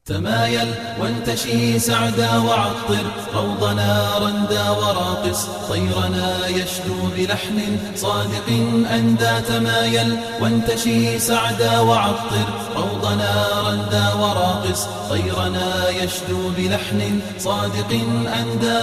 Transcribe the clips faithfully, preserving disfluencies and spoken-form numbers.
تمايل وانتشي سعدا وعطر روضنا رندا وراقص طيرنا يشدو بلحن صادق أندى. تمايل وانتشي سعدا وعطر روضنا رندا وراقص طيرنا يشدو بلحن صادق أندى.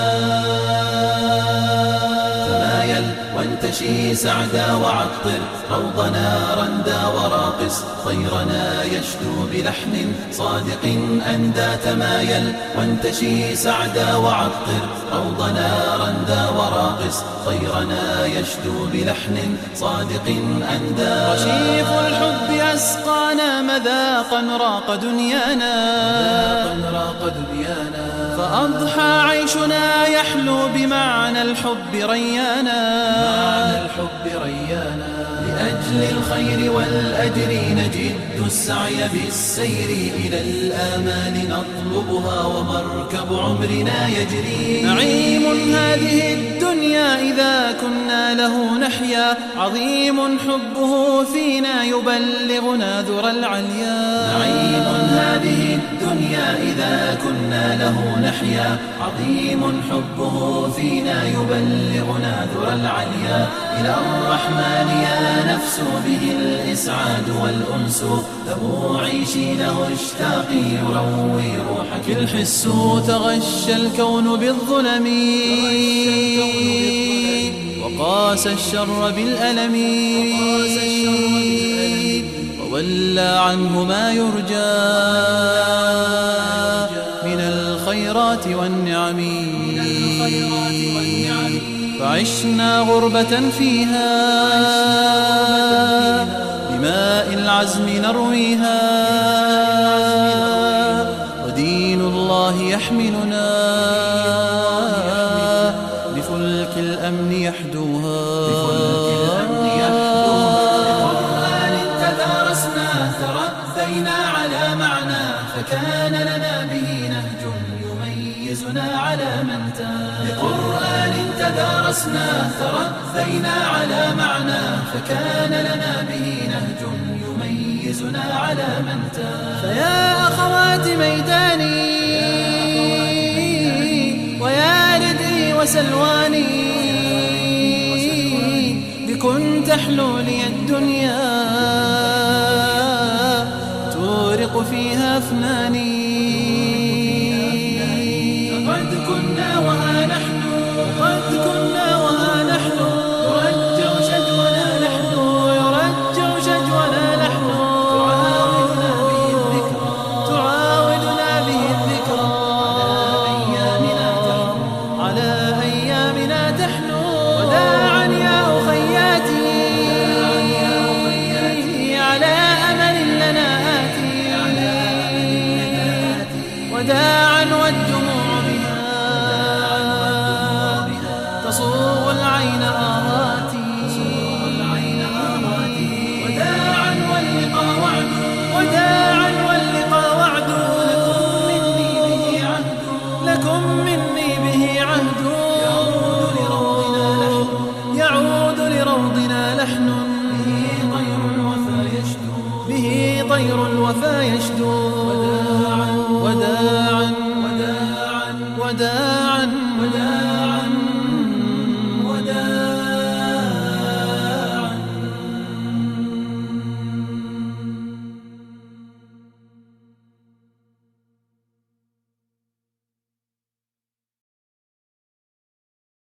تمايل وانتشي سعدا وعطر روضنا رندا وراقص طيرنا يشدو بلحن صادق أندى. تمايل وانتشي سعدا وعطر روضنا رندا وراقص طيرنا يشدو بلحن صادق أندى. رشيق الحب أسقانا مذاقا راق دنيانا راق دنيانا فأضحى عيشنا يحلو بمعنى الحب ريانا. معنى الحب ريانا لأجل الخير والأجر نجد السعي بالسير إلى الآمال نطلبها ومركب عمرنا يجري. نعيم هذه الدنيا إذا كنا له نحيا عظيم حبه فينا يبلغنا ذرى العليا. نعيم هذه الدنيا إذا كنا له نحيا عظيم حبه فينا يبلغنا ذرى العليا. إلى الرحمن يا نفس به الإسعاد والأنس له عيشي له اشتاقي يروي روحك الحس. تغشى الكون بالظلم وقاس الشر بالألم وولى عنه ما يرجى من الخيرات والنعم. فعشنا غربة فيها بماء العزم نرويها ودين الله يحملنا بفلك الأمن يحدوها. بقرآن تدارسنا تربينا على معنى فكان لنا به نهج يميزنا على من تاب. بقرآن تدارسنا تربينا على معنى فكان لنا به نهج يميزنا على من تاب. فيا أخوات ميداني ويا ردئي وسلواني بكن تحلو لي الدنيا تورق فيها أفناني. قد كنا وها نحن قد كنا وها نحن يرجع شجونا نحن يرجع شجونا نحن تعاودنا به الذكرى تعاودنا به الذكرى على أيامنا تحنو على أيامنا تحنو. وداعا يا أخياتي على أمل لنا آتي وداعا والدموع بها تصوغ العين آهاتي وداعا واللقاء وعد وداعا واللقاء وعد لكم مني به عهد لكم مني به عهد يعود لروضنا لحن به طير الوفا يشدو به طير الوفا يشدو. وداعا وداعا وداعا